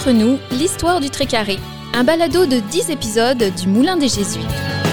Entre nous, l'histoire du Trait-Carré, un balado de 10 épisodes du Moulin des Jésuites.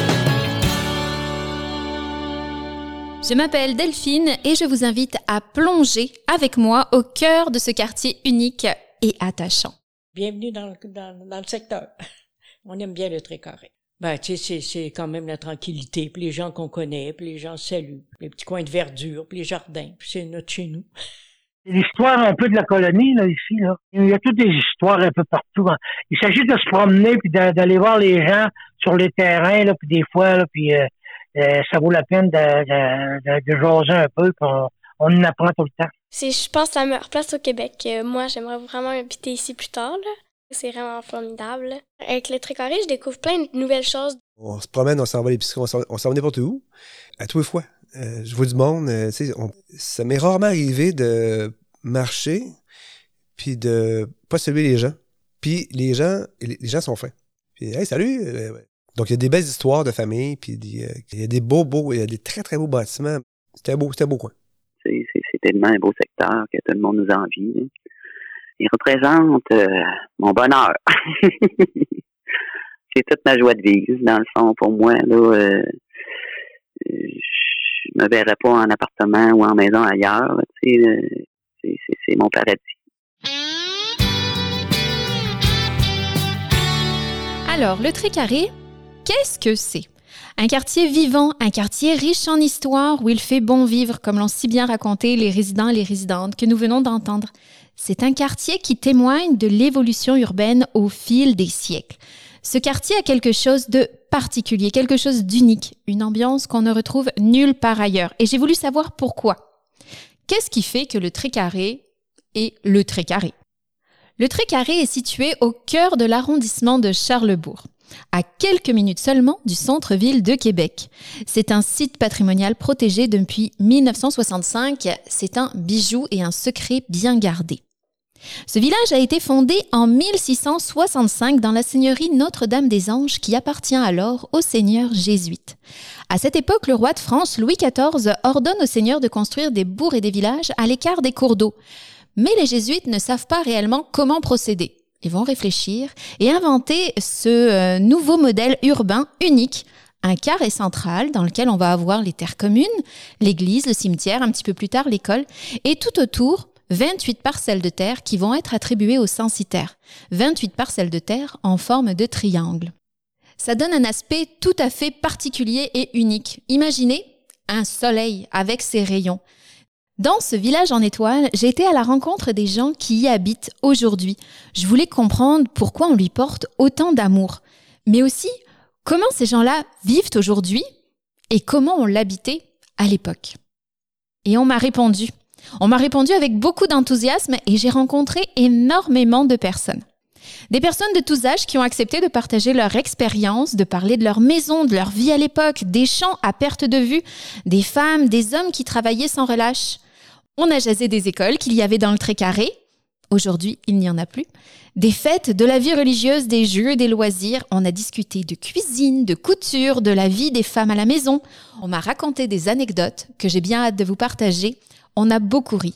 Je m'appelle Delphine et je vous invite à plonger avec moi au cœur de ce quartier unique et attachant. Bienvenue dans le secteur. On aime bien le Trait-Carré. Ben, tu sais, c'est quand même la tranquillité, puis les gens qu'on connaît, puis les gens saluent, les petits coins de verdure, puis les jardins, puis c'est notre chez nous. L'histoire un peu de la colonie, là, ici, là. Il y a toutes des histoires un peu partout. Il s'agit de se promener puis d'aller voir les gens sur les terrains, là, puis des fois, là, puis ça vaut la peine de jaser un peu, puis on en apprend tout le temps. Je pense, la meilleure place au Québec. Moi, j'aimerais vraiment habiter ici plus tard, là. C'est vraiment formidable. Avec le Trait-Carré, je découvre plein de nouvelles choses. On se promène, on s'en va à l'épicerie, on s'en va n'importe où. À tous les fois. Je vois du monde. Ça m'est rarement arrivé de marcher puis de pas saluer les gens. Puis les gens sont fins. Puis « Hey, salut! » Donc, il y a des belles histoires de famille, puis il y a des il y a des très, très beaux bâtiments. C'était un beau coin. C'est tellement un beau secteur que tout le monde nous envie. Là. Il représente mon bonheur. C'est toute ma joie de vivre, dans le fond, pour moi. Là, je me verrais pas en appartement ou en maison ailleurs. Là, c'est mon paradis. Alors, le Trait-Carré, qu'est-ce que c'est? Un quartier vivant, un quartier riche en histoire où il fait bon vivre, comme l'ont si bien raconté les résidents et les résidentes que nous venons d'entendre. C'est un quartier qui témoigne de l'évolution urbaine au fil des siècles. Ce quartier a quelque chose de particulier, quelque chose d'unique, une ambiance qu'on ne retrouve nulle part ailleurs. Et j'ai voulu savoir pourquoi. Qu'est-ce qui fait que le Trait-Carré est le Trait-Carré? Le Trait-Carré est situé au cœur de l'arrondissement de Charlesbourg, à quelques minutes seulement du centre-ville de Québec. C'est un site patrimonial protégé depuis 1965. C'est un bijou et un secret bien gardé. Ce village a été fondé en 1665 dans la seigneurie Notre-Dame-des-Anges qui appartient alors aux seigneurs jésuites. À cette époque, le roi de France, Louis XIV, ordonne aux seigneurs de construire des bourgs et des villages à l'écart des cours d'eau. Mais les jésuites ne savent pas réellement comment procéder. Ils vont réfléchir et inventer ce nouveau modèle urbain unique, un carré central dans lequel on va avoir les terres communes, l'église, le cimetière, un petit peu plus tard l'école, et tout autour, 28 parcelles de terre qui vont être attribuées aux censitaires. 28 parcelles de terre en forme de triangle. Ça donne un aspect tout à fait particulier et unique. Imaginez un soleil avec ses rayons. Dans ce village en étoiles, j'ai été à la rencontre des gens qui y habitent aujourd'hui. Je voulais comprendre pourquoi on lui porte autant d'amour. Mais aussi, comment ces gens-là vivent aujourd'hui et comment on l'habitait à l'époque. Et on m'a répondu. On m'a répondu avec beaucoup d'enthousiasme et j'ai rencontré énormément de personnes. Des personnes de tous âges qui ont accepté de partager leur expérience, de parler de leur maison, de leur vie à l'époque, des champs à perte de vue, des femmes, des hommes qui travaillaient sans relâche. On a jasé des écoles qu'il y avait dans le Trait-Carré. Aujourd'hui, il n'y en a plus. Des fêtes, de la vie religieuse, des jeux, des loisirs. On a discuté de cuisine, de couture, de la vie des femmes à la maison. On m'a raconté des anecdotes que j'ai bien hâte de vous partager. On a beaucoup ri.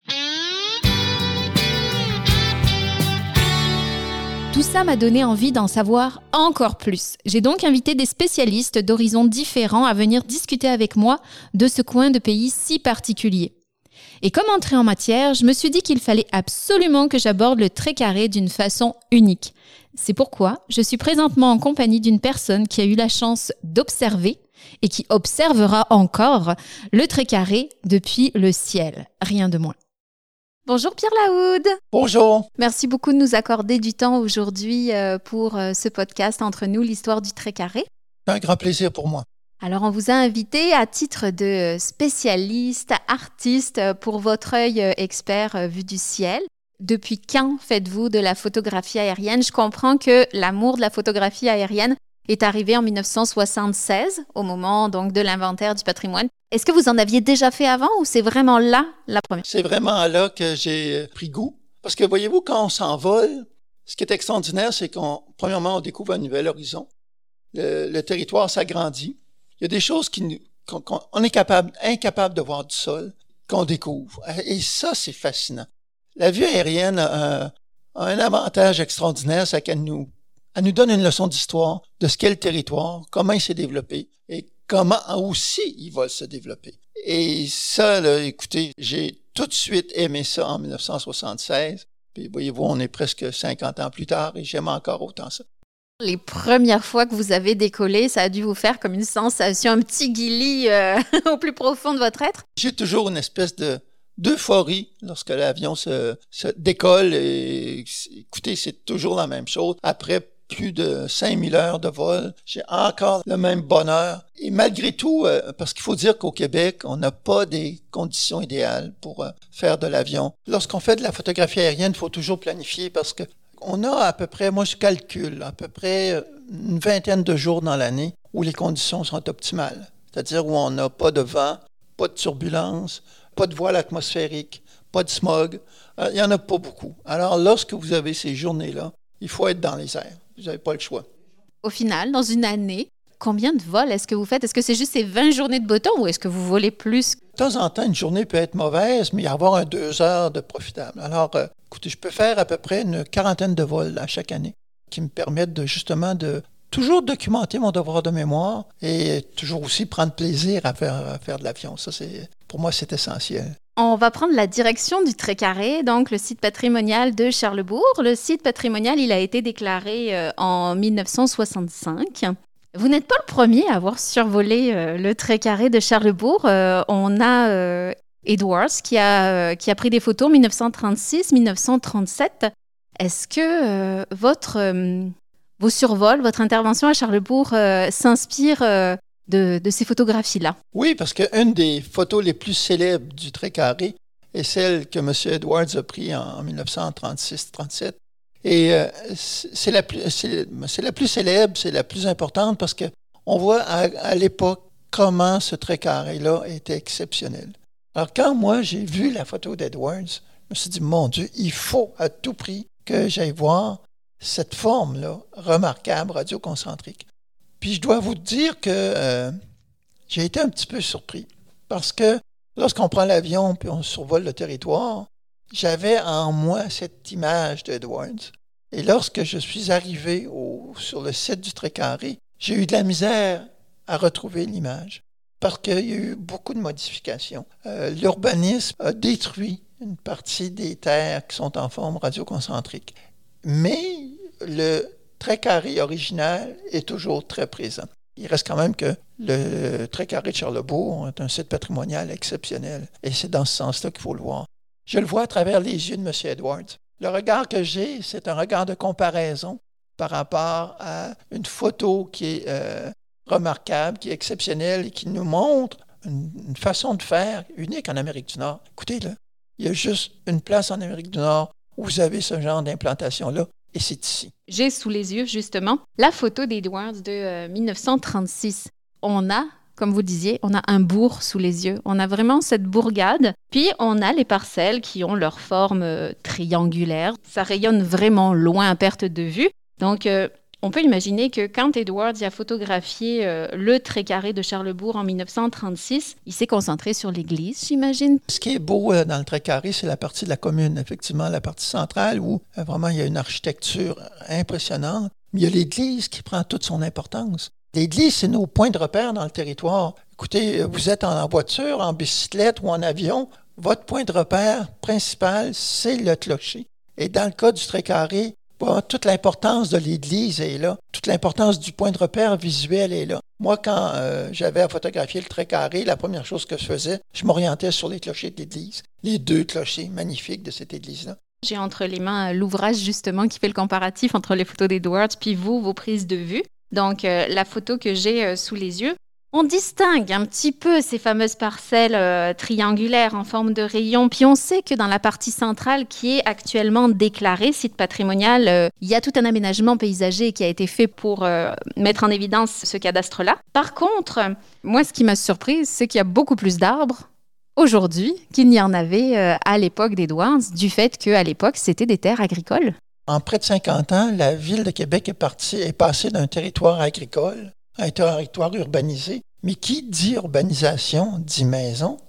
Tout ça m'a donné envie d'en savoir encore plus. J'ai donc invité des spécialistes d'horizons différents à venir discuter avec moi de ce coin de pays si particulier. Et comme entrée en matière, je me suis dit qu'il fallait absolument que j'aborde le Trait-Carré d'une façon unique. C'est pourquoi je suis présentement en compagnie d'une personne qui a eu la chance d'observer et qui observera encore le Trait-Carré depuis le ciel. Rien de moins. Bonjour Pierre Laoude. Bonjour. Merci beaucoup de nous accorder du temps aujourd'hui pour ce podcast Entre nous, l'histoire du Trait-Carré. C'est un grand plaisir pour moi. Alors, on vous a invité à titre de spécialiste, artiste, pour votre œil expert vu du ciel. Depuis quand faites-vous de la photographie aérienne? Je comprends que l'amour de la photographie aérienne est arrivé en 1976, au moment donc de l'inventaire du patrimoine. Est-ce que vous en aviez déjà fait avant ou c'est vraiment là la première? C'est vraiment là que j'ai pris goût. Parce que voyez-vous, quand on s'envole, ce qui est extraordinaire, c'est premièrement, on découvre un nouvel horizon. Le territoire s'agrandit. Il y a des choses qu'on est incapable de voir du sol, qu'on découvre. Et ça, c'est fascinant. La vue aérienne a a un avantage extraordinaire, c'est qu'elle nous donne une leçon d'histoire de ce qu'est le territoire, comment il s'est développé et comment aussi il va se développer. Et ça, là, écoutez, j'ai tout de suite aimé ça en 1976. Puis voyez-vous, on est presque 50 ans plus tard et j'aime encore autant ça. Les premières fois que vous avez décollé, ça a dû vous faire comme une sensation, un petit guillis au plus profond de votre être? J'ai toujours une espèce d'euphorie lorsque l'avion se décolle. Et écoutez, c'est toujours la même chose. Après plus de 5000 heures de vol, j'ai encore le même bonheur. Et malgré tout, parce qu'il faut dire qu'au Québec, on n'a pas des conditions idéales pour faire de l'avion. Lorsqu'on fait de la photographie aérienne, il faut toujours planifier parce que on a à peu près, moi je calcule, à peu près une vingtaine de jours dans l'année où les conditions sont optimales. C'est-à-dire où on n'a pas de vent, pas de turbulence, pas de voile atmosphérique, pas de smog. Il n'y en a pas beaucoup. Alors lorsque vous avez ces journées-là, il faut être dans les airs. Vous n'avez pas le choix. Au final, dans une année, combien de vols est-ce que vous faites? Est-ce que c'est juste ces 20 journées de beau temps ou est-ce que vous volez plus? De temps en temps, une journée peut être mauvaise, mais il y avoir 2 heures de profitable. Alors, écoutez, je peux faire à peu près une quarantaine de vols à chaque année qui me permettent de toujours documenter mon devoir de mémoire et toujours aussi prendre plaisir à faire de l'avion. Ça, pour moi, c'est essentiel. On va prendre la direction du Trait-Carré, donc le site patrimonial de Charlesbourg. Le site patrimonial, il a été déclaré en 1965. Vous n'êtes pas le premier à avoir survolé le Trait-Carré de Charlesbourg. On a Edwards qui a pris des photos en 1936-1937. Est-ce que vos survols, votre intervention à Charlesbourg s'inspire de ces photographies-là? Oui, parce qu'une des photos les plus célèbres du Trait-Carré est celle que M. Edwards a prise en 1936-37. Et c'est la plus célèbre, c'est la plus importante parce qu'on voit à l'époque comment ce Trait-Carré-là était exceptionnel. Alors quand moi j'ai vu la photo d'Edwards, je me suis dit, mon Dieu, il faut à tout prix que j'aille voir cette forme-là remarquable radioconcentrique. Puis je dois vous dire que j'ai été un petit peu surpris parce que lorsqu'on prend l'avion puis on survole le territoire, j'avais en moi cette image d'Edwards. Et lorsque je suis arrivé sur le site du Trait-Carré, j'ai eu de la misère à retrouver l'image parce qu'il y a eu beaucoup de modifications. L'urbanisme a détruit une partie des terres qui sont en forme radioconcentrique. Mais le Trait-Carré original est toujours très présent. Il reste quand même que le Trait-Carré de Charlesbourg est un site patrimonial exceptionnel. Et c'est dans ce sens-là qu'il faut le voir. Je le vois à travers les yeux de M. Edwards. Le regard que j'ai, c'est un regard de comparaison par rapport à une photo qui est remarquable, qui est exceptionnelle et qui nous montre une façon de faire unique en Amérique du Nord. Écoutez, là, il y a juste une place en Amérique du Nord où vous avez ce genre d'implantation-là, et c'est ici. J'ai sous les yeux, justement, la photo d'Edwards de 1936. On a, comme vous disiez, on a un bourg sous les yeux. On a vraiment cette bourgade. Puis, on a les parcelles qui ont leur forme triangulaire. Ça rayonne vraiment loin à perte de vue. Donc, on peut imaginer que quand Edwards a photographié le Trait-Carré de Charlesbourg en 1936, il s'est concentré sur l'église, j'imagine. Ce qui est beau dans le Trait-Carré, c'est la partie de la commune, effectivement, la partie centrale où vraiment il y a une architecture impressionnante. Mais il y a l'église qui prend toute son importance. L'église, c'est nos points de repère dans le territoire. Écoutez, vous êtes en voiture, en bicyclette ou en avion, votre point de repère principal, c'est le clocher. Et dans le cas du Trait-Carré, toute l'importance de l'église est là. Toute l'importance du point de repère visuel est là. Moi, quand j'avais à photographier le Trait-Carré, la première chose que je faisais, je m'orientais sur les clochers de l'église. Les 2 clochers magnifiques de cette église-là. J'ai entre les mains l'ouvrage, justement, qui fait le comparatif entre les photos d'Edwards puis vos prises de vue. Donc, la photo que j'ai sous les yeux, on distingue un petit peu ces fameuses parcelles triangulaires en forme de rayon. Puis on sait que dans la partie centrale qui est actuellement déclarée site patrimonial, il y a tout un aménagement paysager qui a été fait pour mettre en évidence ce cadastre-là. Par contre, moi, ce qui m'a surprise, c'est qu'il y a beaucoup plus d'arbres aujourd'hui qu'il n'y en avait à l'époque d'Edwards, du fait qu'à l'époque, c'était des terres agricoles. En près de 50 ans, la ville de Québec est passée d'un territoire agricole à un territoire urbanisé. Mais qui dit urbanisation dit maison,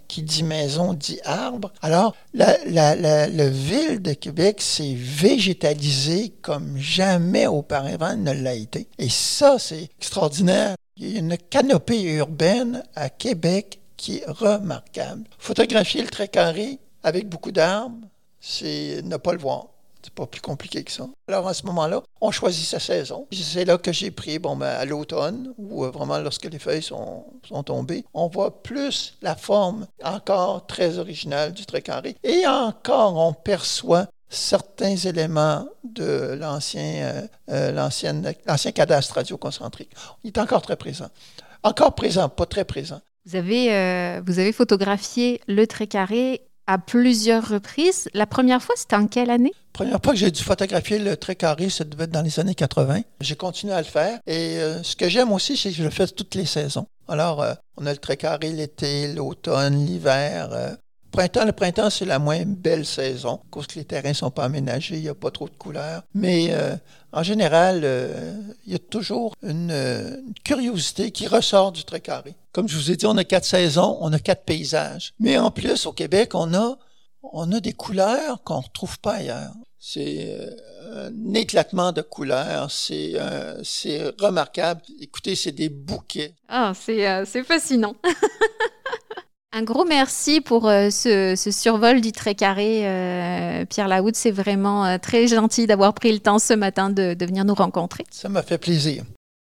qui dit maison dit arbre. Alors, la ville de Québec s'est végétalisée comme jamais auparavant ne l'a été. Et ça, c'est extraordinaire. Il y a une canopée urbaine à Québec qui est remarquable. Photographier le Trait-Carré avec beaucoup d'arbres, c'est ne pas le voir. C'est pas plus compliqué que ça. Alors, à ce moment-là, on choisit sa saison. C'est là que j'ai pris, à l'automne, où vraiment, lorsque les feuilles sont tombées, on voit plus la forme encore très originale du Trait-Carré. Et encore, on perçoit certains éléments de l'ancien cadastre radioconcentrique. Il est encore très présent. Encore présent, pas très présent. Vous avez photographié le Trait-Carré à plusieurs reprises. La première fois, c'était en quelle année? La première fois que j'ai dû photographier le Trait-Carré, ça devait être dans les années 80. J'ai continué à le faire. Et ce que j'aime aussi, c'est que je le fais toutes les saisons. Alors, on a le Trait-Carré l'été, l'automne, l'hiver. Le printemps, c'est la moins belle saison, parce que les terrains ne sont pas aménagés, il n'y a pas trop de couleurs. Mais en général, il y a toujours une curiosité qui ressort du Trait-Carré. Comme je vous ai dit, on a 4 saisons, on a 4 paysages. Mais en plus, au Québec, on a des couleurs qu'on ne retrouve pas ailleurs. C'est un éclatement de couleurs, c'est remarquable. Écoutez, c'est des bouquets. Ah, c'est fascinant. Un gros merci pour ce survol du Trait-Carré, Pierre Laoud. C'est vraiment très gentil d'avoir pris le temps ce matin de venir nous rencontrer. Ça m'a fait plaisir.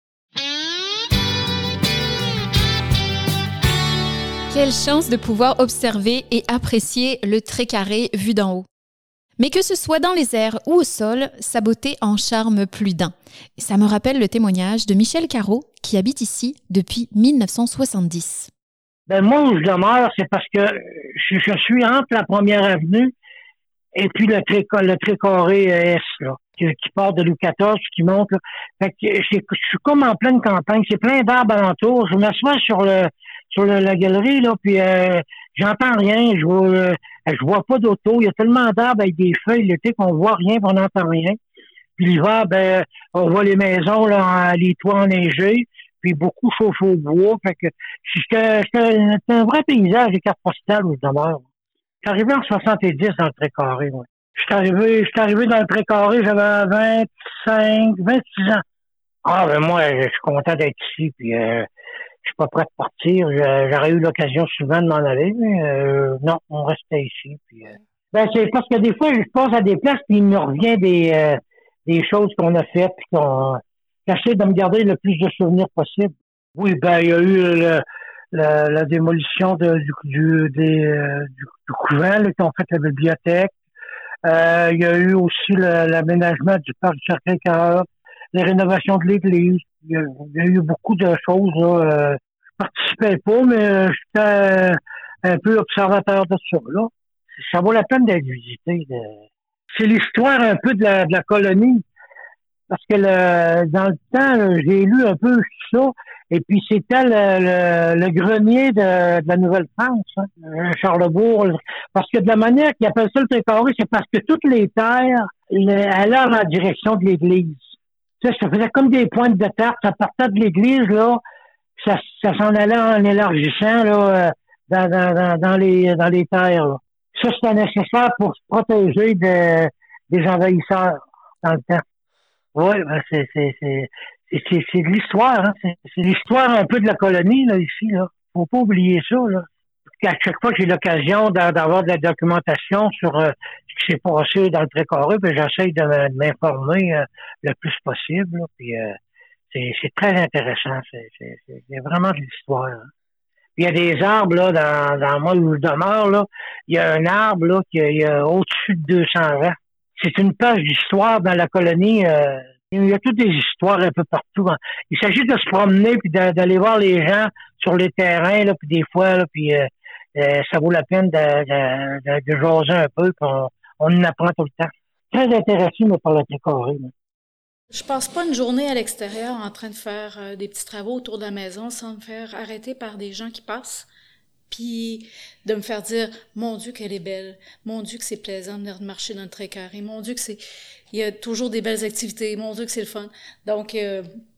Quelle chance de pouvoir observer et apprécier le Trait-Carré vu d'en haut. Mais que ce soit dans les airs ou au sol, sa beauté en charme plus d'un. Ça me rappelle le témoignage de Michel Carreau, qui habite ici depuis 1970. Moi, où je demeure, c'est parce que je suis entre la première avenue et puis le Trait-Carré S, là, qui part de Louis XIV, qui monte, là. Fait que je suis comme en pleine campagne. C'est plein d'arbres alentour. Je m'assois sur la galerie, là, puis j'entends rien. Je vois pas d'auto. Il y a tellement d'arbres avec des feuilles l'été qu'on voit rien, on n'entend rien. Puis l'hiver, on voit les maisons, là, les toits enneigés. Puis beaucoup chauffé au bois. Fait que c'est un vrai paysage, les cartes postales où je demeure. Je suis arrivé en 70 dans le Trait-Carré, moi. Je suis arrivé dans le Trait-Carré, j'avais 26 ans. Ah, moi, je suis content d'être ici, puis je suis pas prêt de partir. J'aurais eu l'occasion souvent de m'en aller, mais non, on restait ici. Puis, c'est parce que des fois, je passe à des places, puis il me revient des choses qu'on a faites, puis j'essaie de me garder le plus de souvenirs possible. Oui, il y a eu la démolition du couvent, là, qui ont fait la bibliothèque. Il y a eu aussi l'aménagement du parc du Sacré-Cœur, les rénovations de l'église. Il y a eu beaucoup de choses, là. Je participais pas, mais j'étais un peu observateur de ça, là. Ça vaut la peine d'être visité. C'est l'histoire un peu de la colonie. Parce que dans le temps, j'ai lu un peu ça, et puis c'était le grenier de la Nouvelle-France, hein, Charlesbourg. Parce que de la manière qu'ils appellent ça le Trait-Carré, c'est parce que toutes les terres allaient en direction de l'église. Ça faisait comme des pointes de terre, ça partait de l'église, là, ça s'en allait en élargissant, là, dans les terres, là. Ça, c'était nécessaire pour se protéger des envahisseurs dans le temps. Oui, c'est de l'histoire, hein. C'est l'histoire un peu de la colonie, là, ici, là. Faut pas oublier ça, là. À chaque fois que j'ai l'occasion d'avoir de la documentation sur ce qui s'est passé dans le Trait-Carré, puis j'essaie de m'informer le plus possible, là. Puis c'est très intéressant. C'est vraiment de l'histoire, hein. Puis il y a des arbres, là, dans moi où je demeure, là. Il y a un arbre, là, qui est au-dessus de 200 ans. C'est une page d'histoire dans la colonie. Il y a toutes des histoires un peu partout, hein. Il s'agit de se promener puis d'aller voir les gens sur les terrains, là, puis des fois, là, puis ça vaut la peine de jaser un peu, puis on en apprend tout le temps. Très intéressé, moi, par le Trait-Carré. Je passe pas une journée à l'extérieur en train de faire des petits travaux autour de la maison sans me faire arrêter par des gens qui passent. Puis de me faire dire, mon Dieu, qu'elle est belle. Mon Dieu, que c'est plaisant de venir marcher dans le Trait-Carré. Mon Dieu, il y a toujours des belles activités. Mon Dieu, que c'est le fun. Donc,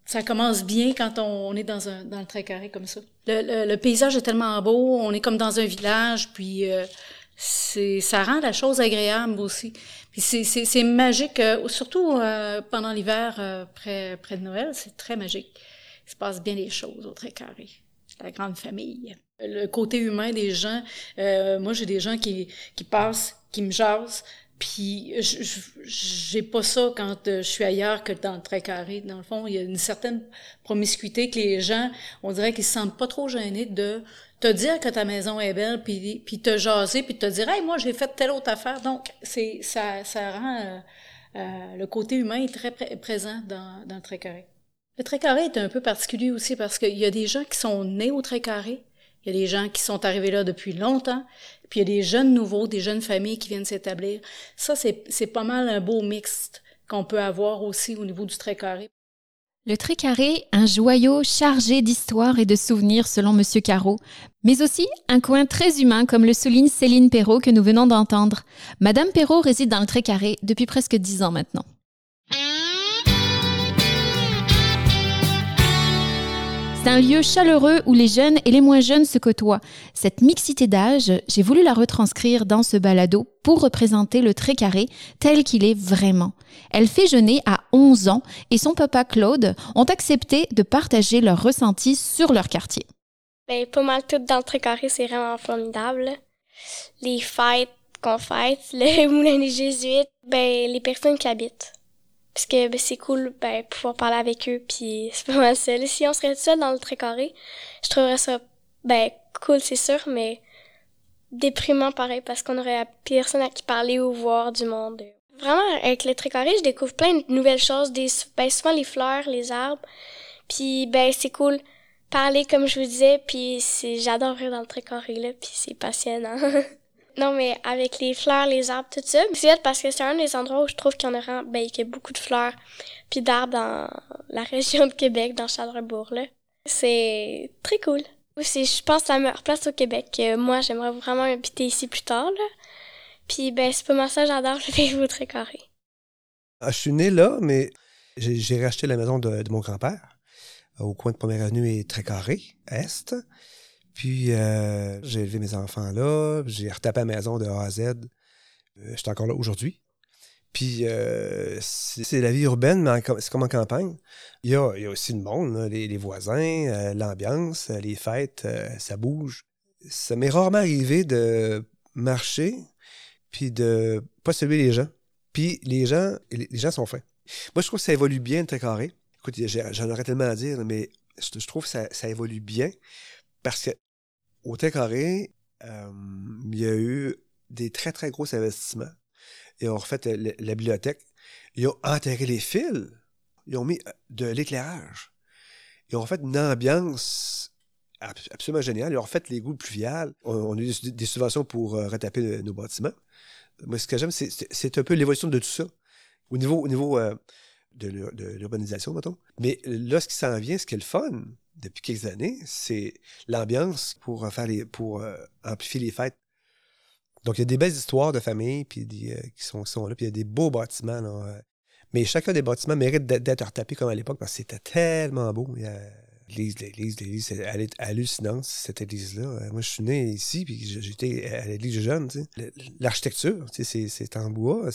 Ça commence bien quand on est dans le Très-Carré comme ça. Le paysage est tellement beau, on est comme dans un village, puis ça rend la chose agréable aussi. Puis c'est magique, surtout pendant l'hiver, près de Noël, c'est très magique. Il se passe bien les choses au Très-Carré. La grande famille. Le côté humain des gens, moi j'ai des gens qui passent, qui me jasent, puis j'ai pas ça quand je suis ailleurs que dans le Très-Carré. Dans le fond, il y a une certaine promiscuité que les gens, on dirait qu'ils se sentent pas trop gênés de te dire que ta maison est belle, puis te jaser, puis te dire « Hey, moi j'ai fait telle autre affaire ». Donc, ça rend le côté humain est très présent dans le Très-Carré. Le Très-Carré est un peu particulier aussi parce qu'il y a des gens qui sont nés au Très-Carré, il y a des gens qui sont arrivés là depuis longtemps, puis il y a des jeunes nouveaux, des jeunes familles qui viennent s'établir. Ça, c'est pas mal un beau mixte qu'on peut avoir aussi au niveau du Très-Carré. Le Très-Carré, un joyau chargé d'histoire et de souvenirs selon M. Carreau, mais aussi un coin très humain comme le souligne Céline Perrault que nous venons d'entendre. Madame Perrault réside dans le Très-Carré depuis presque 10 ans maintenant. C'est un lieu chaleureux où les jeunes et les moins jeunes se côtoient. Cette mixité d'âge, j'ai voulu la retranscrire dans ce balado pour représenter le Très-Carré tel qu'il est vraiment. Elle fait jeûner à 11 ans et son papa Claude ont accepté de partager leurs ressentis sur leur quartier. Ben, pas mal tout dans le Très-Carré, c'est vraiment formidable. Les fêtes qu'on fête, le moulin des Jésuites, ben, les personnes qui habitent. Parce que ben, c'est cool pouvoir parler avec eux, puis c'est pas mal ça. Si on serait seul dans le Très-Carré, je trouverais ça cool, c'est sûr, mais déprimant pareil, parce qu'on aurait personne à qui parler ou voir du monde. Vraiment, avec le Très-Carré, je découvre plein de nouvelles choses, souvent les fleurs, les arbres, puis c'est cool. Parler, comme je vous disais, puis j'adore rire dans le Très-Carré, là, puis c'est passionnant. Non, mais avec les fleurs, les arbres, tout ça, c'est hot parce que c'est un des endroits où je trouve qu'il y en a qu'il y a beaucoup de fleurs puis d'arbres dans la région de Québec, dans Châtellebourg, là. C'est très cool. C'est, je pense, la meilleure place au Québec. Moi, j'aimerais vraiment habiter ici plus tard, là. Puis, c'est pas mal ça, j'adore le vivre au Très-Carré. Je suis né là, mais j'ai racheté la maison de mon grand-père au coin de Première Avenue et Très-Carré, Est. Puis, j'ai élevé mes enfants là, j'ai retapé la maison de A à Z. J'étais encore là aujourd'hui. Puis, c'est la vie urbaine, mais c'est comme en campagne. Il y a aussi le monde, là, les voisins, l'ambiance, les fêtes, ça bouge. Ça m'est rarement arrivé de marcher puis de pas saluer les gens. Puis, les gens sont fins. Moi, je trouve que ça évolue bien, le Très-Carré. Écoute, j'en aurais tellement à dire, mais je trouve que ça évolue bien parce que au Très-Carré, il y a eu des très, très gros investissements. Ils ont refait la bibliothèque. Ils ont enterré les fils. Ils ont mis de l'éclairage. Ils ont fait une ambiance absolument géniale. Ils ont refait les goules pluviales. On a eu des subventions pour retaper nos bâtiments. Moi, ce que j'aime, c'est un peu l'évolution de tout ça. Au niveau de l'urbanisation, mettons. Mais là, ce qui s'en vient, ce qui est le fun, depuis quelques années, c'est l'ambiance pour amplifier les fêtes. Donc, il y a des belles histoires de famille puis qui sont là, puis il y a des beaux bâtiments. Là, mais chacun des bâtiments mérite d'être retapé comme à l'époque parce que c'était tellement beau. L'église, c'est hallucinant, cette église-là. Moi, je suis né ici, puis j'étais à l'église jeune. Tu sais. L'architecture, tu sais, c'est en bois.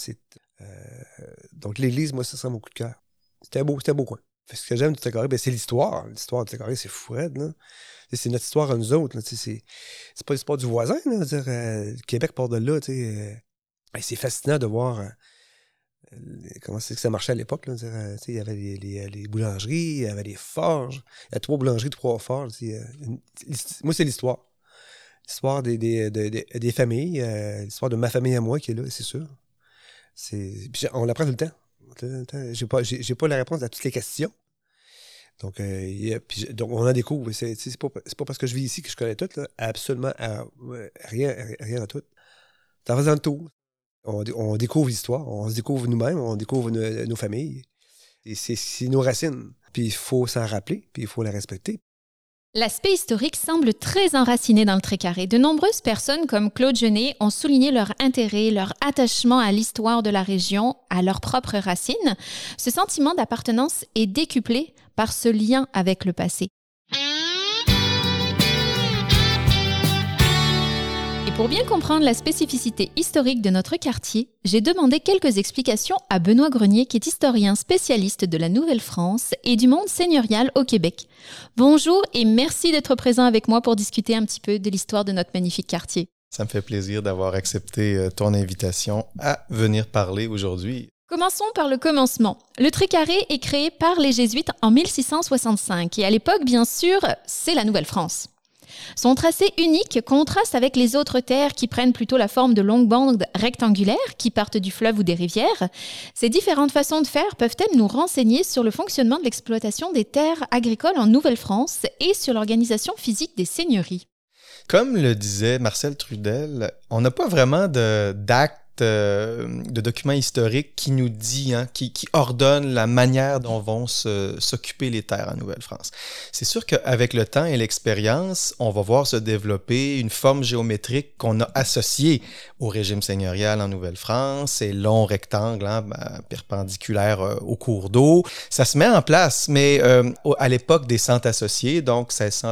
Donc, l'église, moi, ça sent mon coup de cœur. C'était un beau coin. Ce que j'aime du Très-Carré, c'est l'histoire. L'histoire du Très-Carré, c'est fou raide, là. C'est notre histoire à nous autres. Là, c'est pas l'histoire du voisin. Là, dire, le Québec part de là. C'est fascinant de voir comment c'est que ça marchait à l'époque. Là, il y avait les boulangeries, il y avait les forges. Il y a 3 boulangeries, 3 forges. Moi, c'est l'histoire. L'histoire des familles. L'histoire de ma famille à moi qui est là, c'est sûr. Puis on l'apprend tout le temps. J'ai pas la réponse à toutes les questions. Donc, on en découvre. C'est pas parce que je vis ici que je connais tout. Là. Absolument rien à tout. En faisant le tour, on découvre l'histoire, on se découvre nous-mêmes, on découvre nos familles. Et c'est nos racines. Puis il faut s'en rappeler, puis il faut la respecter. L'aspect historique semble très enraciné dans le Très-Carré. De nombreuses personnes comme Claude Genet ont souligné leur intérêt, leur attachement à l'histoire de la région, à leurs propres racines. Ce sentiment d'appartenance est décuplé par ce lien avec le passé. Et pour bien comprendre la spécificité historique de notre quartier, j'ai demandé quelques explications à Benoît Grenier, qui est historien spécialiste de la Nouvelle-France et du monde seigneurial au Québec. Bonjour et merci d'être présent avec moi pour discuter un petit peu de l'histoire de notre magnifique quartier. Ça me fait plaisir d'avoir accepté ton invitation à venir parler aujourd'hui. Commençons par le commencement. Le Trait-Carré est créé par les Jésuites en 1665 et à l'époque, bien sûr, c'est la Nouvelle-France. Son tracé unique contraste avec les autres terres qui prennent plutôt la forme de longues bandes rectangulaires qui partent du fleuve ou des rivières. Ces différentes façons de faire peuvent-elles nous renseigner sur le fonctionnement de l'exploitation des terres agricoles en Nouvelle-France et sur l'organisation physique des seigneuries? Comme le disait Marcel Trudel, on n'a pas vraiment d'acte, de documents historiques qui nous dit, qui ordonne la manière dont vont s'occuper les terres en Nouvelle-France. C'est sûr qu'avec le temps et l'expérience, on va voir se développer une forme géométrique qu'on a associée au régime seigneurial en Nouvelle-France, ces longs rectangles perpendiculaires au cours d'eau. Ça se met en place, mais à l'époque des centres associés, donc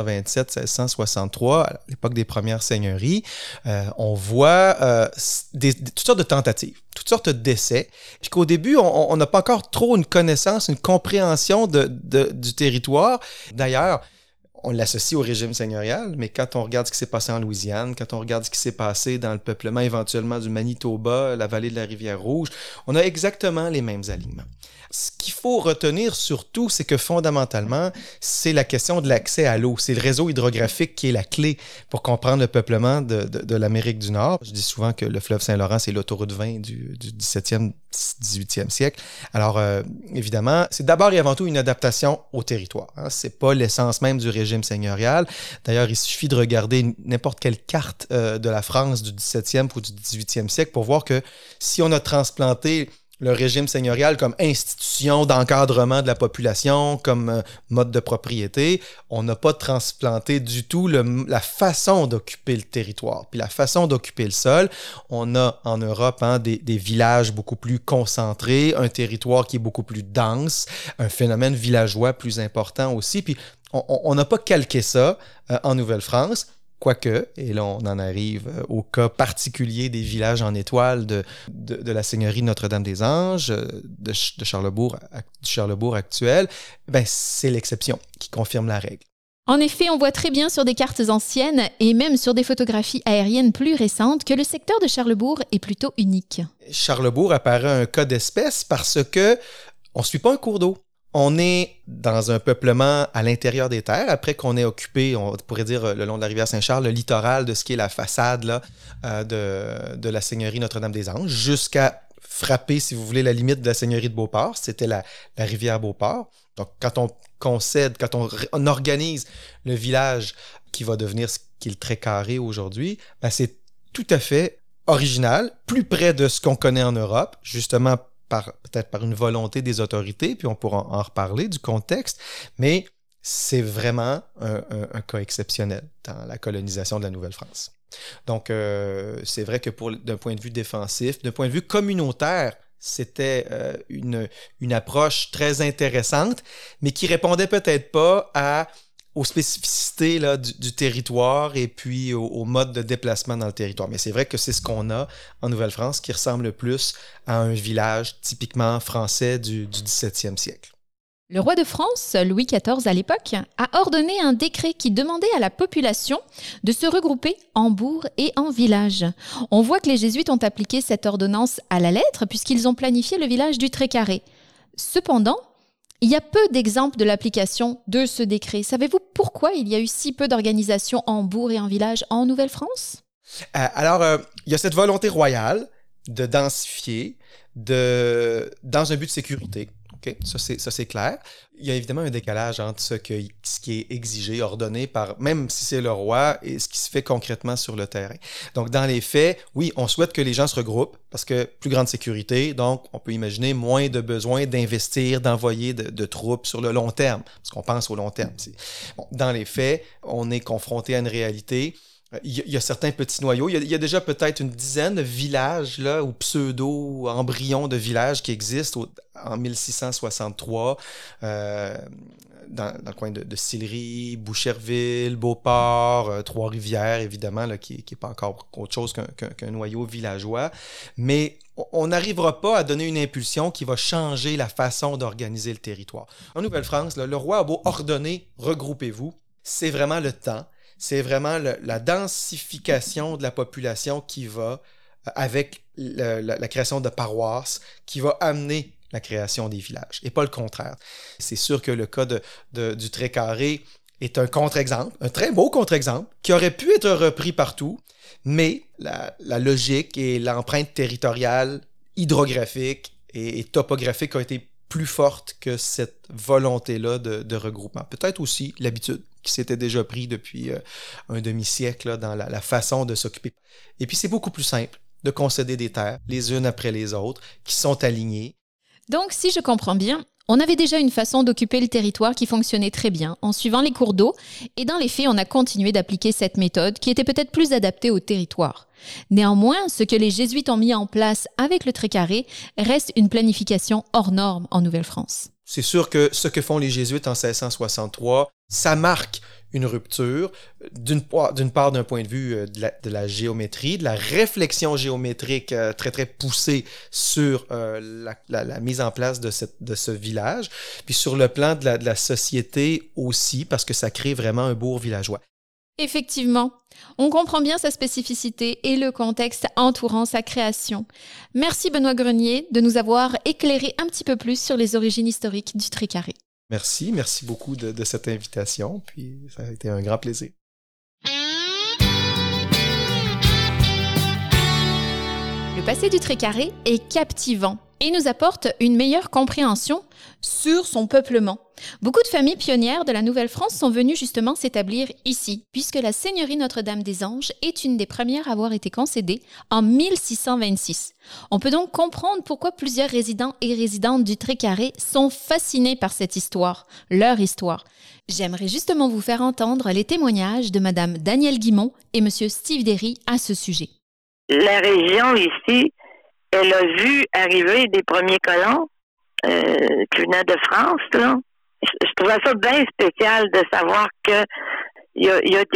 1627-1663, à l'époque des premières seigneuries, on voit toutes sortes de tentatives, toutes sortes d'essais, puis qu'au début, on n'a pas encore trop une connaissance, une compréhension du territoire. D'ailleurs, on l'associe au régime seigneurial, mais quand on regarde ce qui s'est passé en Louisiane, quand on regarde ce qui s'est passé dans le peuplement éventuellement du Manitoba, la vallée de la Rivière-Rouge, on a exactement les mêmes alignements. Ce qu'il faut retenir surtout, c'est que fondamentalement, c'est la question de l'accès à l'eau. C'est le réseau hydrographique qui est la clé pour comprendre le peuplement de l'Amérique du Nord. Je dis souvent que le fleuve Saint-Laurent, c'est l'autoroute 20 du 17e, 18e siècle. Alors, évidemment, c'est d'abord et avant tout une adaptation au territoire. C'est pas l'essence même du régime seigneurial. D'ailleurs, il suffit de regarder n'importe quelle carte de la France du 17e ou du 18e siècle pour voir que si on a transplanté le régime seigneurial comme institution d'encadrement de la population, comme mode de propriété, on n'a pas transplanté du tout la façon d'occuper le territoire, puis la façon d'occuper le sol. On a en Europe des villages beaucoup plus concentrés, un territoire qui est beaucoup plus dense, un phénomène villageois plus important aussi, puis on n'a pas calqué ça en Nouvelle-France. Quoique, et là on en arrive au cas particulier des villages en étoile de la seigneurie de Notre-Dame-des-Anges, de Charlesbourg actuel, c'est l'exception qui confirme la règle. En effet, on voit très bien sur des cartes anciennes et même sur des photographies aériennes plus récentes que le secteur de Charlesbourg est plutôt unique. Charlesbourg apparaît un cas d'espèce parce que on ne suit pas un cours d'eau. On est dans un peuplement à l'intérieur des terres, après qu'on ait occupé, on pourrait dire le long de la rivière Saint-Charles, le littoral de ce qui est la façade là, de la seigneurie Notre-Dame-des-Anges, jusqu'à frapper, si vous voulez, la limite de la seigneurie de Beauport, c'était la rivière Beauport. Donc, quand on concède, quand on organise le village qui va devenir ce qui est le Trait-Carré aujourd'hui, c'est tout à fait original, plus près de ce qu'on connaît en Europe, justement peut-être par une volonté des autorités, puis on pourra en reparler du contexte, mais c'est vraiment un cas exceptionnel dans la colonisation de la Nouvelle-France. Donc, c'est vrai que d'un point de vue défensif, d'un point de vue communautaire, c'était une approche très intéressante, mais qui répondait peut-être pas aux spécificités là, du territoire et puis au mode de déplacement dans le territoire. Mais c'est vrai que c'est ce qu'on a en Nouvelle-France qui ressemble le plus à un village typiquement français du 17e siècle. Le roi de France, Louis XIV à l'époque, a ordonné un décret qui demandait à la population de se regrouper en bourg et en village. On voit que les Jésuites ont appliqué cette ordonnance à la lettre puisqu'ils ont planifié le village du Trait-Carré. Cependant, il y a peu d'exemples de l'application de ce décret. Savez-vous pourquoi il y a eu si peu d'organisations en bourg et en village en Nouvelle-France? Il y a cette volonté royale de densifier dans un but de sécurité. Okay? Ça, c'est clair. Il y a évidemment un décalage entre ce qui est exigé, ordonné même si c'est le roi, et ce qui se fait concrètement sur le terrain. Donc, dans les faits, oui, on souhaite que les gens se regroupent parce que plus grande sécurité, donc on peut imaginer moins de besoin d'investir, d'envoyer de troupes sur le long terme, parce qu'on pense au long terme. Dans les faits, on est confronté à une réalité. Il y a certains petits noyaux. Il y a déjà peut-être une dizaine de villages là, ou pseudo-embryons de villages qui existent en 1663 dans le coin de Sillery, Boucherville, Beauport, Trois-Rivières, évidemment, là, qui n'est pas encore autre chose qu'un noyau villageois. Mais on n'arrivera pas à donner une impulsion qui va changer la façon d'organiser le territoire. En Nouvelle-France, là, le roi a beau ordonner « regroupez-vous », c'est vraiment le temps, c'est vraiment la densification de la population qui va, avec la création de paroisses, qui va amener la création des villages, et pas le contraire. C'est sûr que le cas du Trait-Carré est un contre-exemple, un très beau contre-exemple, qui aurait pu être repris partout, mais la logique et l'empreinte territoriale, hydrographique et topographique ont été plus fortes que cette volonté-là de regroupement. Peut-être aussi l'habitude qui s'était déjà pris depuis un demi-siècle là, dans la façon de s'occuper. Et puis c'est beaucoup plus simple de concéder des terres, les unes après les autres, qui sont alignées. Donc, si je comprends bien, on avait déjà une façon d'occuper le territoire qui fonctionnait très bien, en suivant les cours d'eau, et dans les faits, on a continué d'appliquer cette méthode qui était peut-être plus adaptée au territoire. Néanmoins, ce que les Jésuites ont mis en place avec le Trait-Carré reste une planification hors norme en Nouvelle-France. C'est sûr que ce que font les Jésuites en 1663, ça marque une rupture, d'une part d'un point de vue de la géométrie, de la réflexion géométrique très, très poussée sur la mise en place de ce village, puis sur le plan de la société aussi, parce que ça crée vraiment un bourg villageois. Effectivement, on comprend bien sa spécificité et le contexte entourant sa création. Merci Benoît Grenier de nous avoir éclairé un petit peu plus sur les origines historiques du Trait-Carré. Merci beaucoup de cette invitation, puis ça a été un grand plaisir. Le passé du Trait-Carré est captivant et nous apporte une meilleure compréhension sur son peuplement. Beaucoup de familles pionnières de la Nouvelle-France sont venues justement s'établir ici, puisque la seigneurie Notre-Dame-des-Anges est une des premières à avoir été concédée en 1626. On peut donc comprendre pourquoi plusieurs résidents et résidentes du Trait-Carré sont fascinés par cette histoire, leur histoire. J'aimerais justement vous faire entendre les témoignages de Madame Danielle Guimont et Monsieur Steve Derry à ce sujet. La région ici, elle a vu arriver des premiers colons qui venaient de France, là. Je trouvais ça bien spécial de savoir que il y a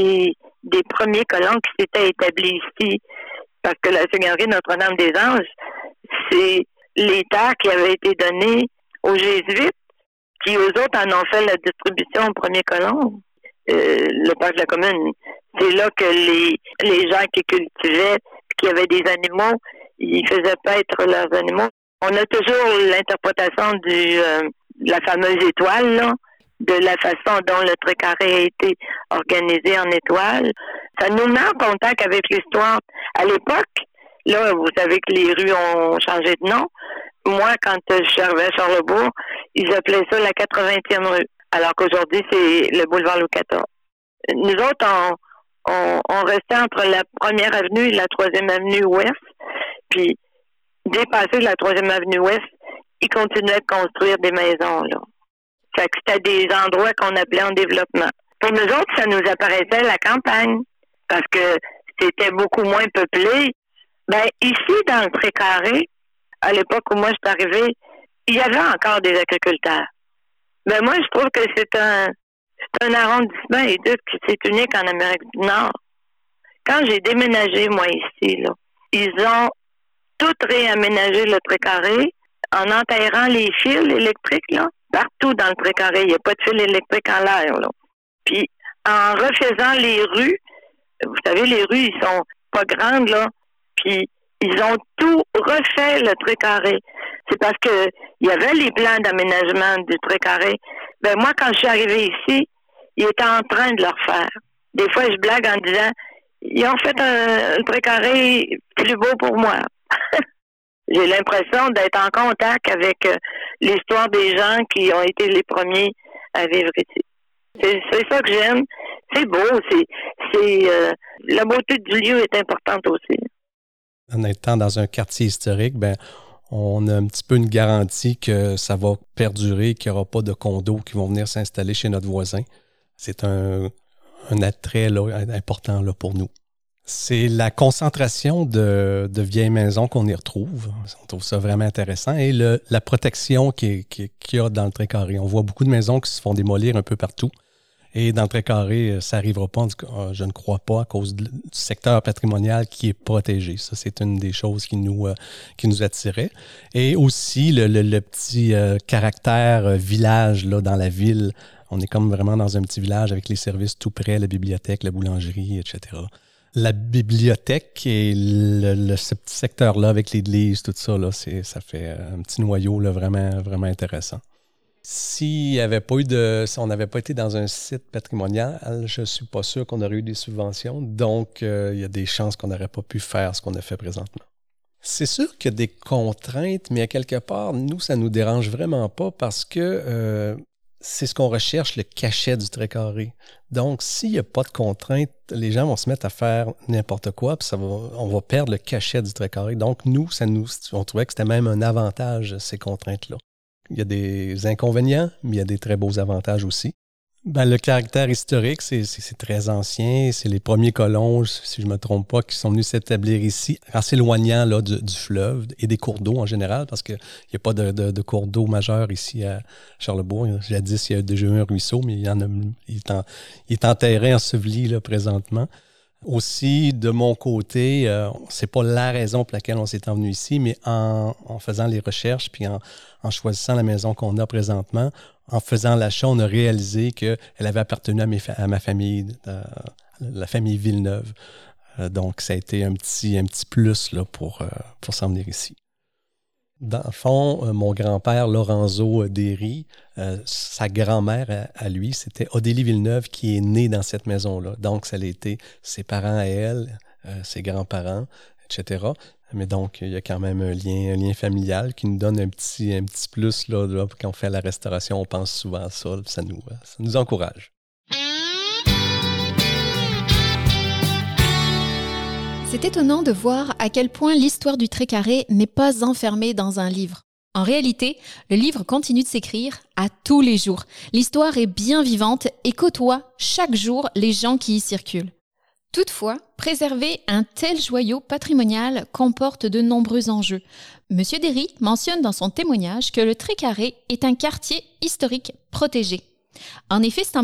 des premiers colons qui s'étaient établis ici, parce que la seigneurie Notre-Dame-des-Anges, c'est les terres qui avaient été données aux Jésuites, qui eux autres en ont fait la distribution aux premiers colons. Le parc de la commune, c'est là que les gens qui cultivaient, qui avaient des animaux, ils faisaient paître leurs animaux. On a toujours l'interprétation de la fameuse étoile, là, de la façon dont le Trait-Carré a été organisé en étoile. Ça nous met en contact avec l'histoire. À l'époque, là, vous savez que les rues ont changé de nom. Moi, quand je suis arrivée à Charlesbourg, ils appelaient ça la 80e rue, alors qu'aujourd'hui, c'est le boulevard Louis XIV. Nous autres, on restait entre la 1e avenue et la 3e avenue ouest, puis dépassé la 3e avenue ouest, ils continuaient de construire des maisons, là. Fait que c'était des endroits qu'on appelait en développement. Pour nous autres, ça nous apparaissait la campagne, parce que c'était beaucoup moins peuplé. Ben, ici, dans le Trait-Carré, à l'époque où moi je suis arrivée, il y avait encore des agriculteurs. Ben, moi, je trouve que c'est un arrondissement et c'est unique en Amérique du Nord. Quand j'ai déménagé, moi, ici, là, ils ont tout réaménagé le Trait-Carré en enterrant les fils électriques, là, partout dans le Trait-Carré. Il n'y a pas de fils électriques en l'air, là. Puis, en refaisant les rues, vous savez, les rues, ils sont pas grandes, là, puis ils ont tout refait, le Trait-Carré. C'est parce que il y avait les plans d'aménagement du Trait-Carré. Ben, moi, quand je suis arrivée ici, ils étaient en train de le refaire. Des fois, je blague en disant, ils ont fait un Trait-Carré plus beau pour moi. J'ai l'impression d'être en contact avec l'histoire des gens qui ont été les premiers à vivre ici. C'est ça que j'aime. C'est beau. La beauté du lieu est importante aussi. En étant dans un quartier historique, ben, on a un petit peu une garantie que ça va perdurer, qu'il n'y aura pas de condos qui vont venir s'installer chez notre voisin. C'est un attrait là, important là, pour nous. C'est la concentration de vieilles maisons qu'on y retrouve. On trouve ça vraiment intéressant. Et la protection qu'il y a dans le Trait-Carré. On voit beaucoup de maisons qui se font démolir un peu partout. Et dans le Trait-Carré, ça n'arrivera pas, je ne crois pas, à cause du secteur patrimonial qui est protégé. Ça, c'est une des choses qui nous attirait. Et aussi, le petit caractère village là, dans la ville. On est comme vraiment dans un petit village avec les services tout près, la bibliothèque, la boulangerie, etc. La bibliothèque et ce petit secteur-là avec l'église, tout ça, là, ça fait un petit noyau là, vraiment, vraiment intéressant. Si on n'avait pas été dans un site patrimonial, je ne suis pas sûr qu'on aurait eu des subventions. Donc, il y a des chances qu'on n'aurait pas pu faire ce qu'on a fait présentement. C'est sûr qu'il y a des contraintes, mais à quelque part, nous, ça ne nous dérange vraiment pas parce que c'est ce qu'on recherche, le cachet du Trait-Carré. Donc, s'il n'y a pas de contraintes, les gens vont se mettre à faire n'importe quoi, puis on va perdre le cachet du Trait-Carré. Donc, nous, on trouvait que c'était même un avantage, ces contraintes-là. Il y a des inconvénients, mais il y a des très beaux avantages aussi. Le caractère historique, c'est très ancien. C'est les premiers colons, si je ne me trompe pas, qui sont venus s'établir ici, en s'éloignant là, du fleuve et des cours d'eau en général, parce qu'il n'y a pas de cours d'eau majeur ici à Charlesbourg. Jadis, il y a déjà eu un ruisseau, mais il est enterré, enseveli là, présentement. Aussi, de mon côté, c'est pas la raison pour laquelle on s'est envenu ici, mais en faisant les recherches puis en choisissant la maison qu'on a présentement, en faisant l'achat, on a réalisé qu'elle avait appartenu à ma famille, la famille Villeneuve. Donc, ça a été un petit plus là, pour s'en venir ici. Dans le fond, mon grand-père, Lorenzo Derry, sa grand-mère à lui, c'était Odélie Villeneuve qui est née dans cette maison-là. Donc, ça a été ses parents à elle, ses grands-parents, etc. Mais donc, il y a quand même un lien familial qui nous donne un petit plus là, quand on fait la restauration. On pense souvent à ça, ça nous encourage. C'est étonnant de voir à quel point l'histoire du Trait-Carré n'est pas enfermée dans un livre. En réalité, le livre continue de s'écrire à tous les jours. L'histoire est bien vivante et côtoie chaque jour les gens qui y circulent. Toutefois, préserver un tel joyau patrimonial comporte de nombreux enjeux. Monsieur Derry mentionne dans son témoignage que le Trait-Carré est un quartier historique protégé. En effet, c'est en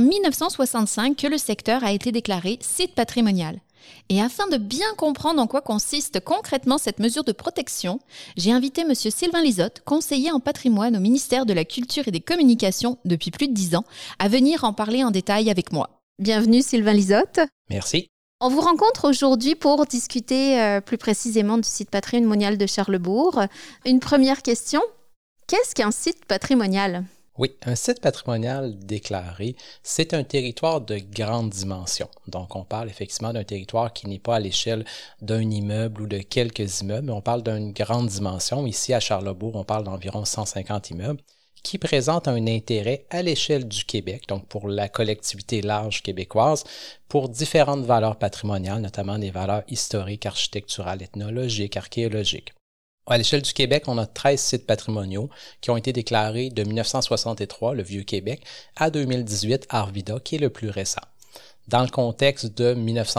1965 que le secteur a été déclaré site patrimonial. Et afin de bien comprendre en quoi consiste concrètement cette mesure de protection, j'ai invité M. Sylvain Lizotte, conseiller en patrimoine au ministère de la Culture et des Communications depuis plus de 10 ans, à venir en parler en détail avec moi. Bienvenue Sylvain Lizotte. Merci. On vous rencontre aujourd'hui pour discuter plus précisément du site patrimonial de Charlesbourg. Une première question, qu'est-ce qu'un site patrimonial ? Oui, un site patrimonial déclaré, c'est un territoire de grande dimension. Donc, on parle effectivement d'un territoire qui n'est pas à l'échelle d'un immeuble ou de quelques immeubles, mais on parle d'une grande dimension. Ici, à Charlesbourg, on parle d'environ 150 immeubles qui présentent un intérêt à l'échelle du Québec, donc pour la collectivité large québécoise, pour différentes valeurs patrimoniales, notamment des valeurs historiques, architecturales, ethnologiques, archéologiques. À l'échelle du Québec, on a 13 sites patrimoniaux qui ont été déclarés de 1963, le Vieux-Québec, à 2018, Arvida, qui est le plus récent. Dans le contexte de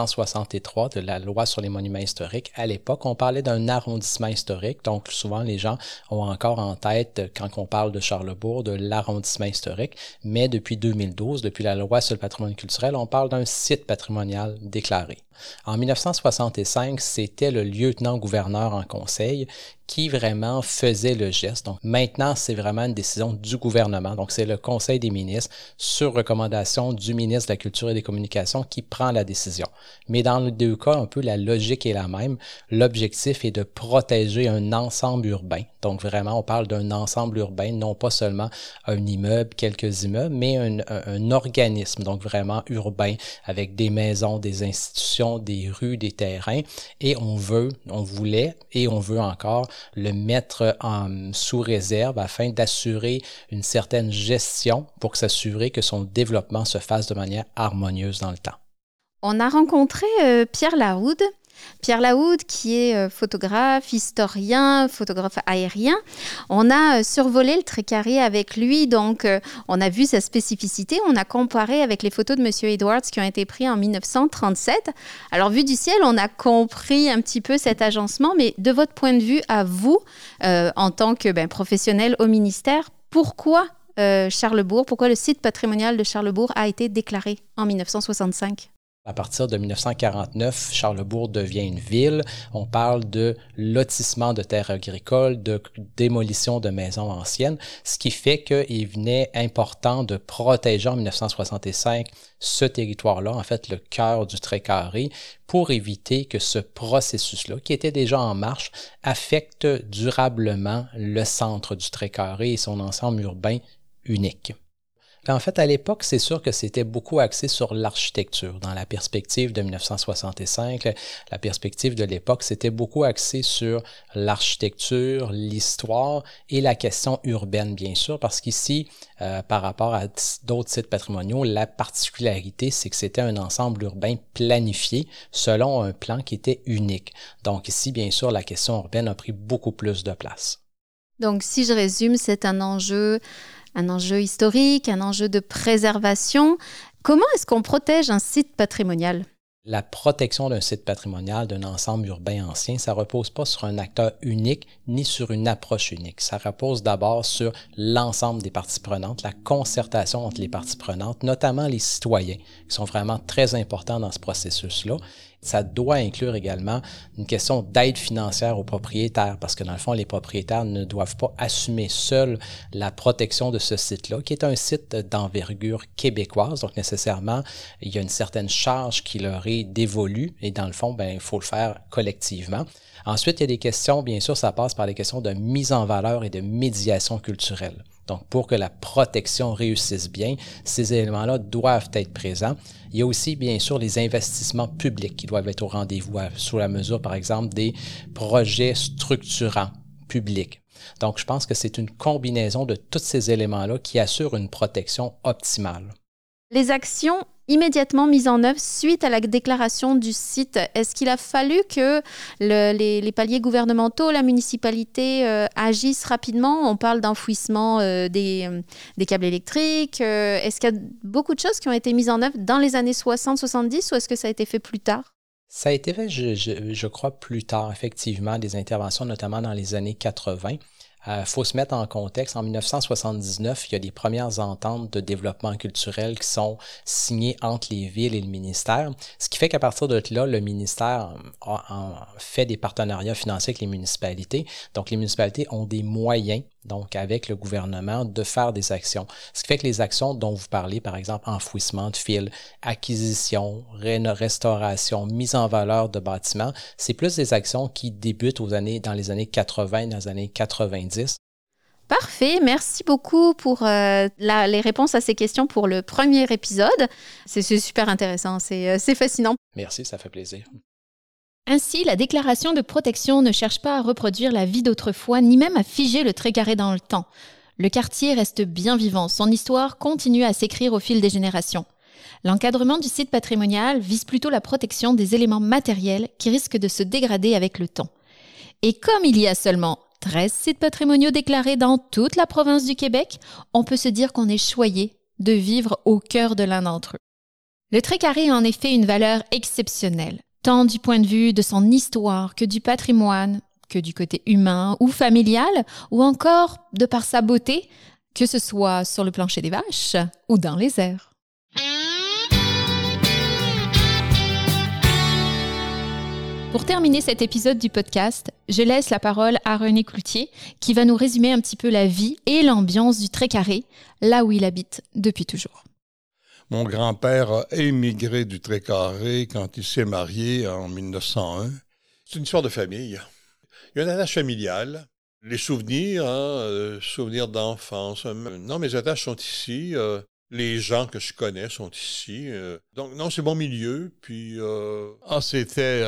1963, de la loi sur les monuments historiques, à l'époque, on parlait d'un arrondissement historique. Donc, souvent, les gens ont encore en tête, quand on parle de Charlesbourg, de l'arrondissement historique. Mais depuis 2012, depuis la loi sur le patrimoine culturel, on parle d'un site patrimonial déclaré. En 1965, c'était le lieutenant-gouverneur en conseil qui vraiment faisait le geste. Donc maintenant, c'est vraiment une décision du gouvernement. Donc c'est le Conseil des ministres, sur recommandation du ministre de la Culture et des Communications, qui prend la décision. Mais dans les deux cas, un peu la logique est la même. L'objectif est de protéger un ensemble urbain. Donc vraiment, on parle d'un ensemble urbain, non pas seulement un immeuble, quelques immeubles, mais un organisme, donc vraiment urbain, avec des maisons, des institutions, des rues, des terrains. Et on voulait et on veut encore le mettre sous réserve afin d'assurer une certaine gestion pour s'assurer que son développement se fasse de manière harmonieuse dans le temps. On a rencontré Pierre Laroude, Pierre Lahoud, qui est photographe, historien, photographe aérien. On a survolé le Tré-Carré avec lui, donc on a vu sa spécificité. On a comparé avec les photos de M. Edwards qui ont été prises en 1937. Alors, vu du ciel, on a compris un petit peu cet agencement, mais de votre point de vue, à vous, en tant que professionnel au ministère, pourquoi Charlesbourg, pourquoi le site patrimonial de Charlesbourg a été déclaré en 1965? À partir de 1949, Charlesbourg devient une ville. On parle de lotissement de terres agricoles, de démolition de maisons anciennes, ce qui fait qu'il venait important de protéger en 1965 ce territoire-là, en fait le cœur du Tré-Carré, pour éviter que ce processus-là, qui était déjà en marche, affecte durablement le centre du Tré-Carré et son ensemble urbain unique. En fait, à l'époque, c'est sûr que c'était beaucoup axé sur l'architecture. Dans la perspective de 1965, la perspective de l'époque, c'était beaucoup axé sur l'architecture, l'histoire et la question urbaine, bien sûr, parce qu'ici, par rapport à d'autres sites patrimoniaux, la particularité, c'est que c'était un ensemble urbain planifié selon un plan qui était unique. Donc ici, bien sûr, la question urbaine a pris beaucoup plus de place. Donc, si je résume, c'est un enjeu historique, un enjeu de préservation. Comment est-ce qu'on protège un site patrimonial? La protection d'un site patrimonial, d'un ensemble urbain ancien, ça ne repose pas sur un acteur unique ni sur une approche unique. Ça repose d'abord sur l'ensemble des parties prenantes, la concertation entre les parties prenantes, notamment les citoyens, qui sont vraiment très importants dans ce processus-là. Ça doit inclure également une question d'aide financière aux propriétaires, parce que dans le fond, les propriétaires ne doivent pas assumer seuls la protection de ce site-là, qui est un site d'envergure québécoise, donc nécessairement, il y a une certaine charge qui leur est dévolue, et dans le fond, il faut le faire collectivement. Ensuite, il y a des questions, bien sûr, ça passe par les questions de mise en valeur et de médiation culturelle. Donc, pour que la protection réussisse bien, ces éléments-là doivent être présents. Il y a aussi, bien sûr, les investissements publics qui doivent être au rendez-vous, sous la mesure, par exemple, des projets structurants publics. Donc, je pense que c'est une combinaison de tous ces éléments-là qui assurent une protection optimale. Les actions immédiatement mises en œuvre suite à la déclaration du site, est-ce qu'il a fallu que les paliers gouvernementaux, la municipalité agissent rapidement? On parle d'enfouissement des câbles électriques. Est-ce qu'il y a beaucoup de choses qui ont été mises en œuvre dans les années 60-70 ou est-ce que ça a été fait plus tard? Ça a été fait, je crois, plus tard, effectivement, des interventions, notamment dans les années 80. Faut se mettre en contexte. En 1979, il y a des premières ententes de développement culturel qui sont signées entre les villes et le ministère, ce qui fait qu'à partir de là, le ministère a fait des partenariats financiers avec les municipalités. Donc, les municipalités ont des moyens, donc avec le gouvernement, de faire des actions. Ce qui fait que les actions dont vous parlez, par exemple, enfouissement de fils, acquisition, restauration, mise en valeur de bâtiments, c'est plus des actions qui débutent dans les années 80, dans les années 90. Parfait, merci beaucoup pour les réponses à ces questions pour le premier épisode. C'est super intéressant, c'est fascinant. Merci, ça fait plaisir. Ainsi, la déclaration de protection ne cherche pas à reproduire la vie d'autrefois, ni même à figer le Tré-Carré dans le temps. Le quartier reste bien vivant, son histoire continue à s'écrire au fil des générations. L'encadrement du site patrimonial vise plutôt la protection des éléments matériels qui risquent de se dégrader avec le temps. Et comme il y a seulement 13 sites patrimoniaux déclarés dans toute la province du Québec, on peut se dire qu'on est choyé de vivre au cœur de l'un d'entre eux. Le Tré-Carré a en effet une valeur exceptionnelle, tant du point de vue de son histoire que du patrimoine, que du côté humain ou familial, ou encore de par sa beauté, que ce soit sur le plancher des vaches ou dans les airs. Pour terminer cet épisode du podcast, je laisse la parole à René Cloutier qui va nous résumer un petit peu la vie et l'ambiance du Tré-Carré, là où il habite depuis toujours. Mon grand-père a émigré du Tré-Carré quand il s'est marié en 1901. C'est une histoire de famille. Il y a un attache familial. Les souvenirs, souvenirs d'enfance. Non, mes attaches sont ici. Les gens que je connais sont ici. Donc, non, c'est mon milieu. Puis, c'était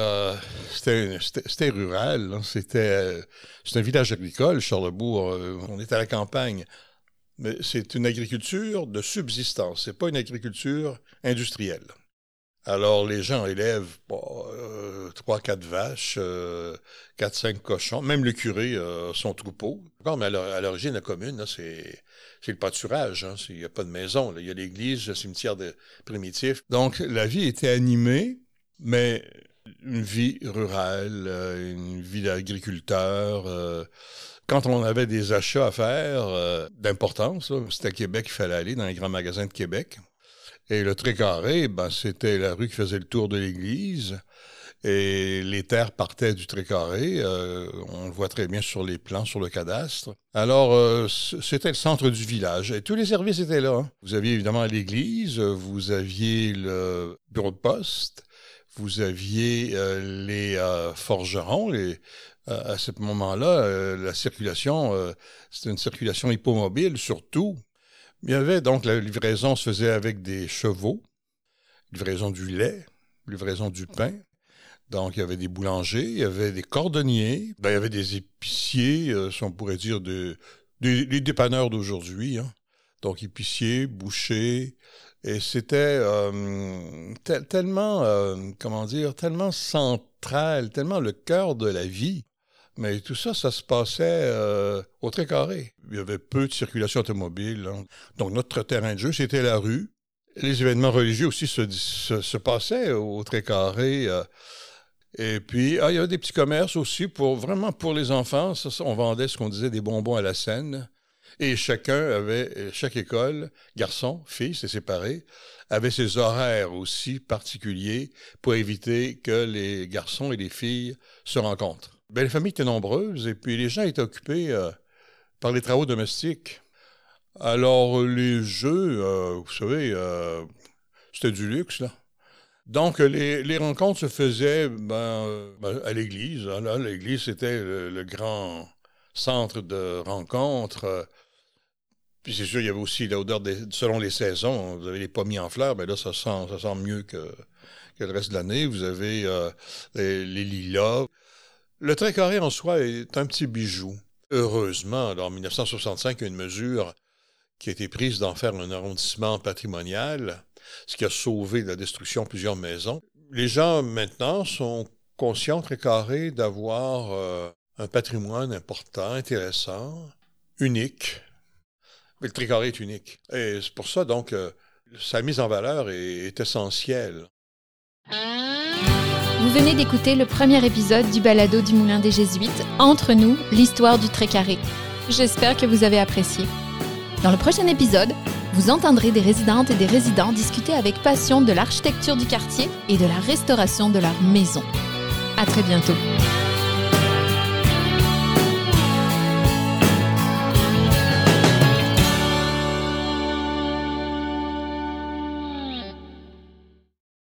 rural. Hein. C'est un village agricole, Charlesbourg. On est à la campagne. Mais c'est une agriculture de subsistance. C'est pas une agriculture industrielle. Alors, les gens élèvent 3-4 vaches, 4-5 cochons, même le curé a son troupeau. Mais à l'origine, la commune, là, c'est le pâturage. Hein. Il n'y a pas de maison. Là. Il y a l'église, le cimetière primitif. Donc, la vie était animée, mais une vie rurale, une vie d'agriculteur. Quand on avait des achats à faire d'importance, c'était à Québec qu'il fallait aller, dans les grands magasins de Québec. Et le Trécarré, c'était la rue qui faisait le tour de l'église. Et les terres partaient du Trécarré. On le voit très bien sur les plans, sur le cadastre. Alors, c'était le centre du village. Et tous les services étaient là. Hein. Vous aviez évidemment l'église, vous aviez le bureau de poste, vous aviez les forgerons. À ce moment-là, la circulation, c'était une circulation hippomobile surtout. Il y avait donc, la livraison se faisait avec des chevaux, livraison du lait, livraison du pain. Donc, il y avait des boulangers, il y avait des cordonniers, il y avait des épiciers, si on pourrait dire des dépanneurs d'aujourd'hui. Hein. Donc, épiciers, bouchers. Et c'était tellement central, tellement le cœur de la vie. Mais tout ça, ça se passait au Trécarré. Il y avait peu de circulation automobile. Hein. Donc, notre terrain de jeu, c'était la rue. Les événements religieux aussi se passaient au Trécarré. Et puis, il y avait des petits commerces aussi, vraiment pour les enfants. Ça, on vendait ce qu'on disait des bonbons à la Seine. Et chaque école, garçons, filles, c'est séparé, avait ses horaires aussi particuliers pour éviter que les garçons et les filles se rencontrent. Les familles étaient nombreuses et puis les gens étaient occupés par les travaux domestiques. Alors, les jeux, vous savez, c'était du luxe, là. Donc, les rencontres se faisaient à l'église. Là, l'église, c'était le grand centre de rencontres. Puis c'est sûr, il y avait aussi l'odeur, selon les saisons. Vous avez les pommiers en fleurs, mais là, ça sent mieux que le reste de l'année. Vous avez les lilas. Le Trécarré en soi est un petit bijou. Heureusement, en 1965, il y a une mesure qui a été prise d'en faire un arrondissement patrimonial, ce qui a sauvé de la destruction plusieurs maisons. Les gens, maintenant, sont conscients, Trécarré, d'avoir un patrimoine important, intéressant, unique. Mais le Trécarré est unique. Et c'est pour ça, donc, sa mise en valeur est essentielle. Vous venez d'écouter le premier épisode du balado du Moulin des Jésuites, Entre nous, l'histoire du Trécarré. J'espère que vous avez apprécié. Dans le prochain épisode, vous entendrez des résidentes et des résidents discuter avec passion de l'architecture du quartier et de la restauration de leur maison. À très bientôt.